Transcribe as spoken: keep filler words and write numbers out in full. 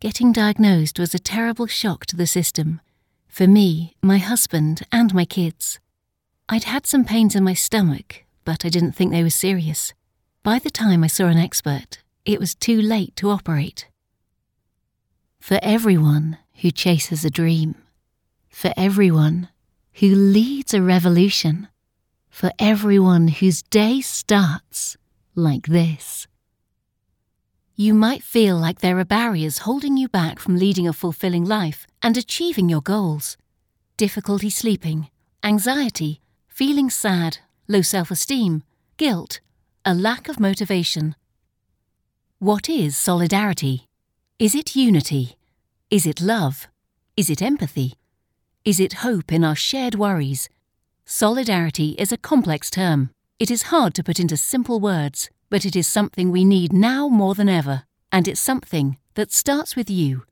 Getting diagnosed was a terrible shock to the system, for me, my husband, and my kids. I'd had some pains in my stomach, but I didn't think they were serious. By the time I saw an expert, it was too late to operate. For everyone who chases a dream, for everyone who leads a revolution, for everyone whose day starts like this. You might feel like there are barriers holding you back from leading a fulfilling life and achieving your goals. Difficulty sleeping, anxiety, feeling sad, low self-esteem, guilt, a lack of motivation. What is solidarity? Is it unity? Is it love? Is it empathy? Is it hope in our shared worries? Solidarity is a complex term. It is hard to put into simple words, but it is something we need now more than ever, and it's something that starts with you